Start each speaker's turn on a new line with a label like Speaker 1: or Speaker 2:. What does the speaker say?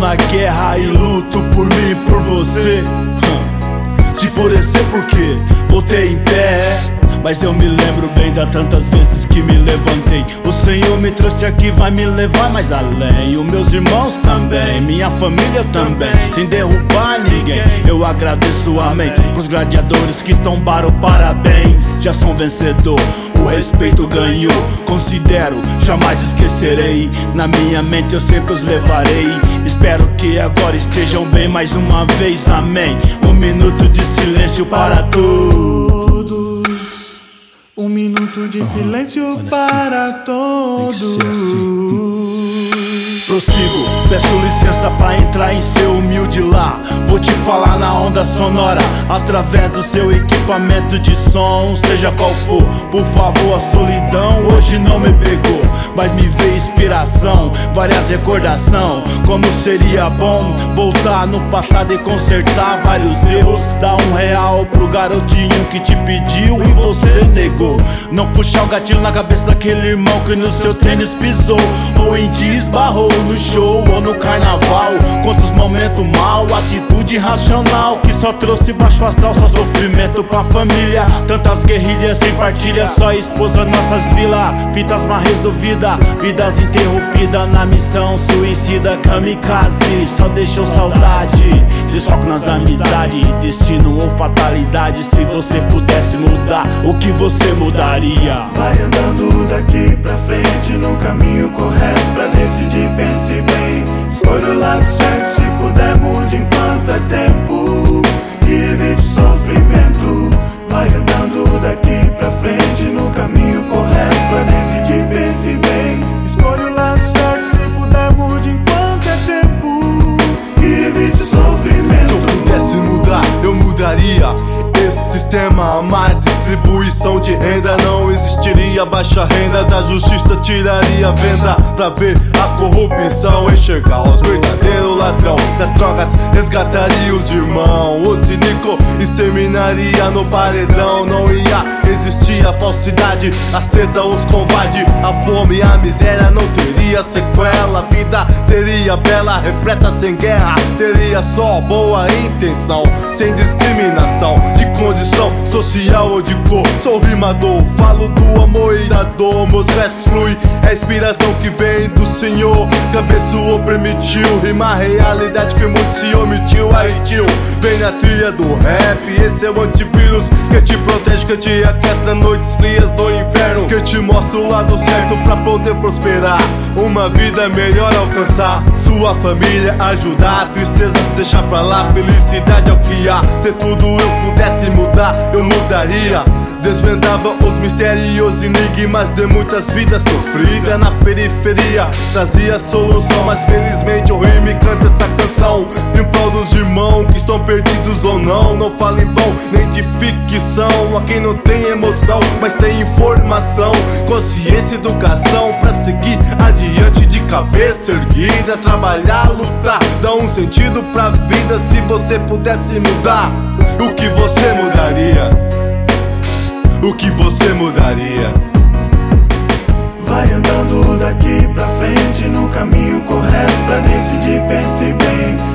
Speaker 1: na guerra e luto por mim e por você. Te enfurecer porque voltei em pé, mas eu me lembro bem das tantas vezes que me levantei. O Senhor me trouxe aqui, vai me levar mais além. Os meus irmãos também, minha família também, sem derrubar ninguém. Eu agradeço, amém, pros gladiadores que tombaram, parabéns. Já sou um vencedor, o respeito ganhou, considero, jamais esquecerei. Na minha mente eu sempre os levarei. Espero que agora estejam bem mais uma vez, amém. Um minuto de silêncio para todos.
Speaker 2: Um minuto de silêncio para todos.
Speaker 1: Prossigo, peço licença pra entrar em seu humilde lar. Vou te falar na onda sonora, através do seu equipamento de som. Seja qual for, por favor, a solidão hoje não me pegou, mas me veio inspiração, várias recordação. Como seria bom voltar no passado e consertar vários erros. Dar R$1 pro garotinho que te pediu e você negou. Não puxar o gatilho na cabeça daquele irmão que no seu tênis pisou, ou em dia esbarrou no show ou no carnaval. Quantos momentos mal, atitude irracional que só trouxe baixo astral, só sofrimento pra família. Tantas guerrilhas sem partilha, só esposa nossas vilas. Fitas mal resolvidas, vidas interrompidas na missão suicida kamikaze. Só deixou saudade, desfoco nas amizades, destino ou fatalidade. Se você pudesse mudar, o que você mudaria?
Speaker 2: Vai andando daqui pra frente no caminho correto pra decidir, pense bem. Escolha o lado certo, se puder mude enquanto é tempo e evite sofrimento. Vai andando daqui pra frente no caminho correto pra decidir, pense bem. Escolha o lado certo, se puder mude enquanto é tempo e evite sofrimento.
Speaker 3: Se eu pudesse mudar, eu mudaria esse sistema, a má distribuição de renda. Não existiria baixa renda, da justiça tiraria a venda pra ver a corrupção, enxergar os verdadeiros ladrão das drogas, resgataria os irmãos. O cínico exterminaria no paredão. Não ia existir a falsidade, as tretas, os covardes, a fome, a miséria não teria sequela. A vida seria bela, repleta sem guerra, teria só boa intenção, sem discriminação de condição social ou de cor. Sou rimador, falo do amor e da dor. Meus versos fluem, é a inspiração que vem do Senhor. Cabeçudo permitiu rimar a realidade que muito se omitiu. Aí tio, vem na trilha do rap, esse é o antivírus que te protege, que te aquece noites frias do inferno, que te mostra o lado certo pra poder prosperar, uma vida melhor alcançar. Sua família ajudar, tristeza deixar pra lá, felicidade é o que há. Se tudo eu pudesse mudar, eu mudaria. Desvendava os mistérios, enigmas de muitas vidas sofridas na periferia. Trazia solução, mas felizmente eu rimo e canto essa canção em prol dos irmãos que estão perdidos ou não. Não falo em vão, nem de ficção. Aqui não tem emoção, mas tem informação, consciência e educação pra seguir adiante de cabeça erguida. Trabalhar, lutar, dar um sentido pra vida. Se você pudesse mudar, o que você mudaria? O que você mudaria?
Speaker 2: Vai andando daqui pra frente no caminho correto pra decidir, pense bem.